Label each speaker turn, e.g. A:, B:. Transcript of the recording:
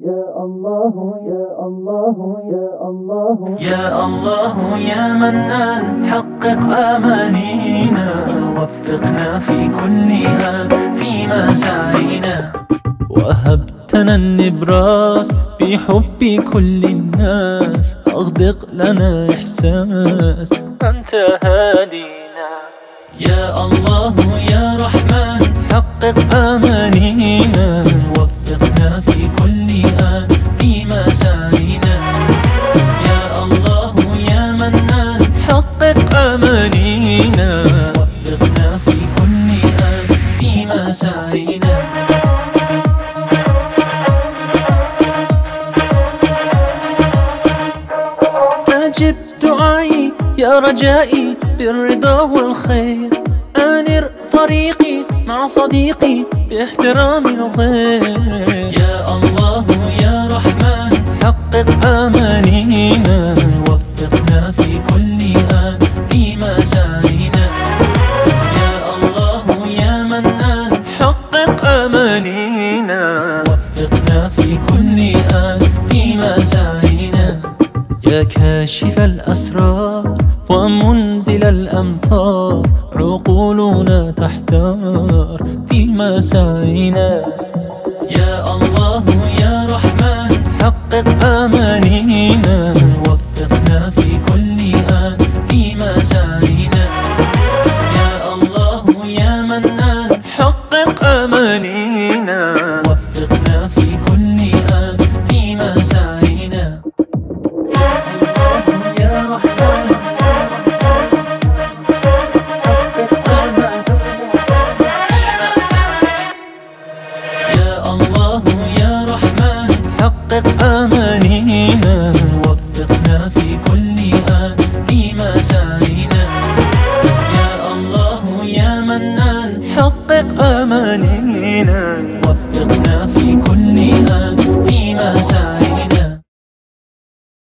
A: يا الله يا الله يا الله يا الله يا منان، حقق آمانينا، وفقنا في كل آن في مساعينا. وهبتنا النبراس في حب كل الناس، أغدق لنا إحساس أنت هادينا. يا الله يا رحمن، حقق آمانينا، وفقنا في كل آن في مساعينا. يا الله يا منان، حقق آمانينا، وفقنا في كل آن في مساعينا. أجب دعائي يا رجائي بالرضا والخير، أنر طريقي مع صديقي باحترام الغير. يا الله يا رحمن، حقق آمانينا، وفقنا في كل آن في مساعينا. يا الله يا منان، حقق آمانينا، وفقنا في كل آن في مساعينا. يا كاشف الأسرار ومنزل الأمطار، عقولنا تحتار في مساعينا. يا الله يا رحمن، حقق آمانينا، وفقنا في كل آن في مساعينا. يا الله يا منان، حقق آمانينا، وفقنا في كل آن في مساعينا. حقق آمانينا، وفقنا في كل آن في مساعينا. يا الله يا منان، حقق آمانينا، وفقنا في